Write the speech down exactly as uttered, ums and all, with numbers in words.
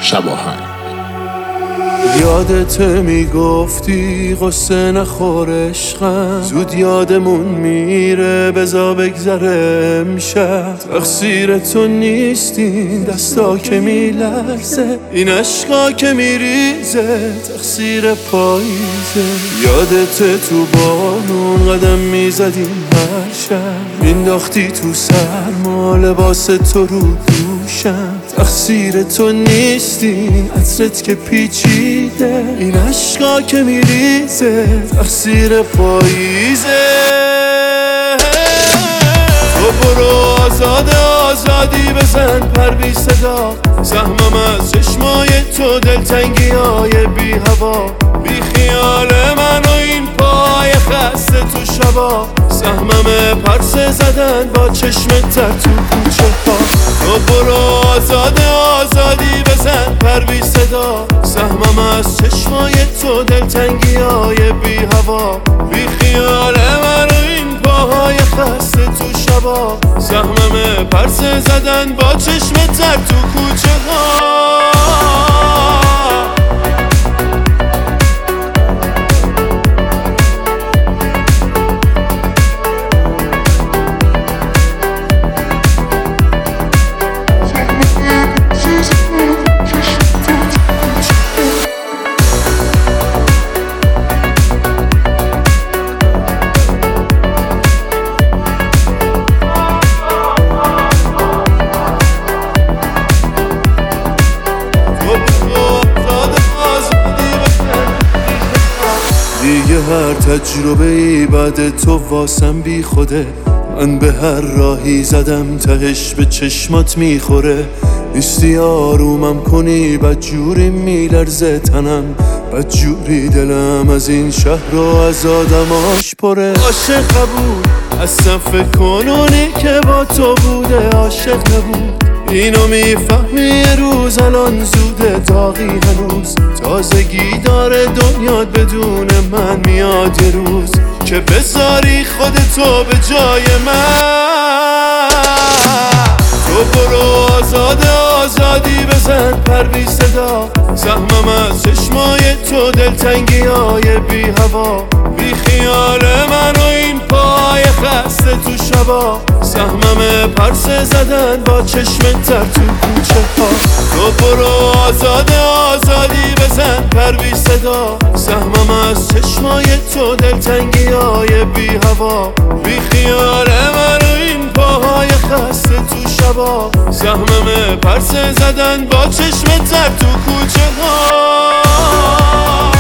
شباهنگ. یادت میگفتی قصه نخور عشقم، زود یادمون میره بزا بگذره امشب. تقصیر تو نیستین دستا که میلرزه، این عشقا که میریزه تقصیر پاییزه. یادت تو بارون قدم میزدیم هر شب، مینداختی تو سرما لباس تو رو دوشم. تقصیر تو نیستین عطرت که پیچیده، این عشقا که میریزه تقصیر پاییزه. تو برو آزاد آزادی بزن پر بی صدا، سهمم از چشمای تو دلتنگی های بی هوا. بی خیال من و این پای خسته تو شبا، سهمم پرسه زدن با چشمت تر تو کوچه ها. تو برو آزاد آزادی بزن پر بی صدا، سهمم از چشمای تو دلتنگی های بی هوا. بی خیال من و این پاهای خسته تو شبا، سهمم پرسه زدن با چشمت تر تو کوچه ها. دیگه هر تجربه ای بعد تو واسم بی خوده، من به هر راهی زدم تهش به چشمات میخوره. نیستی آرومم کنی بدجوری میلرزه تنم، بدجوری دلم از این شهر و از آدماش پره. عاشق نبود اصلا فکر کنونی که با تو بوده، عاشق نبود اینو میفهمی یه روز، الان زوده داغی هنوز. تازگی داره دنیات بدون من میاد یه روز، که بذاری خودتو به جای من. تو برو آزاد آزادی بزن پر بی صدا، سهمم از چشمای تو دلتنگی های بی هوا. بی خیال من و این پای خسته تو شبا، سهمم پرسه زدن با چشمت تر تو کوچه ها. تو برو آزاد آزادی بزن پر بی صدا، سهمم از چشمای تو دلتنگی های بی هوا. بی خیال من و این پاهای خسته تو شبا، سهمم پرسه زدن با چشمت تر تو کوچه ها.